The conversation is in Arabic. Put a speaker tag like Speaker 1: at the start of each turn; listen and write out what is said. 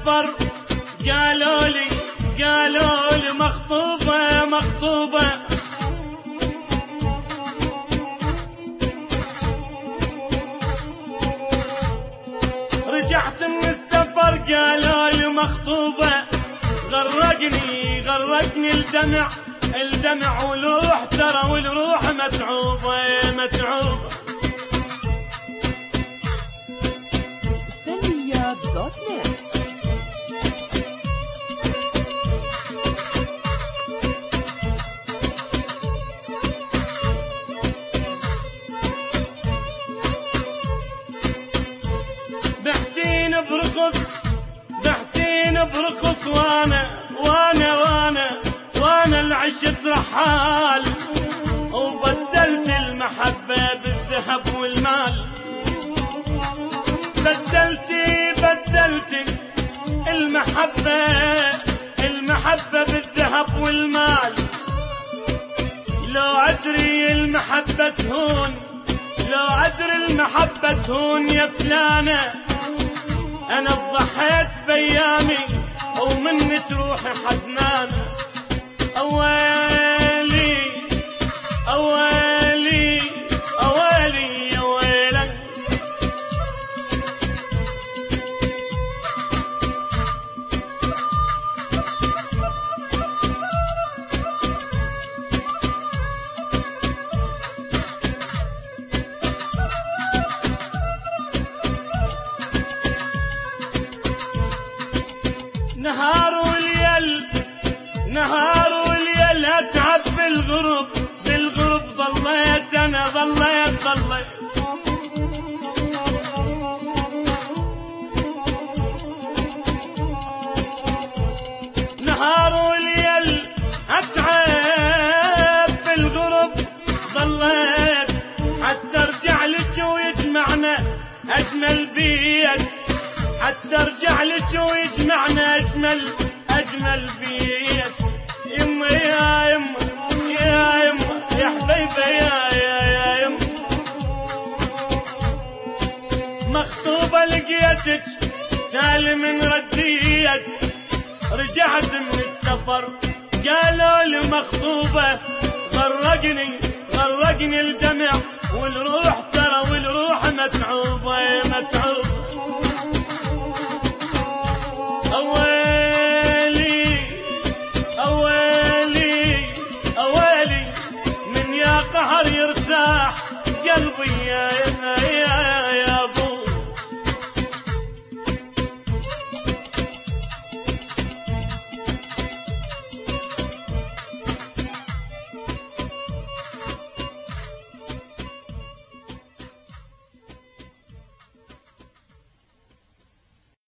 Speaker 1: السفر قالوا لي مخطوبة مخطوبة. رجعت من السفر قالوا لي مخطوبة، غرقني الدمع والروح ترى والروح متعوبة متعوبة.
Speaker 2: سلميات.net.
Speaker 1: بحتين برخص وانا العشت رحال، وبدلت المحبة بالذهب والمال. بدلت المحبة بالذهب والمال. لو أدري المحبة تهون يا فلانة، أنا ضحيت بأيامي ومني تروحي حزنانة. أويلي أويلي أويلي يا ويلك. نهار وليل أتعب بالغرب ظليت أنا ظليت. نهار وليل أتعب بالغرب ظليت، حتى ارجع لك ويجمعنا أجمل بيت. حتى ارجع لك ويجمعنا أجمل بيت. يما يا يما يا يما يا حبيبة يا يما. مخطوبة لقيتك تالي من رديت. رجعت من السفر قالوا لي مخطوبة، غرقني الدمع والروح ترى والروح متعوبة متعوبة.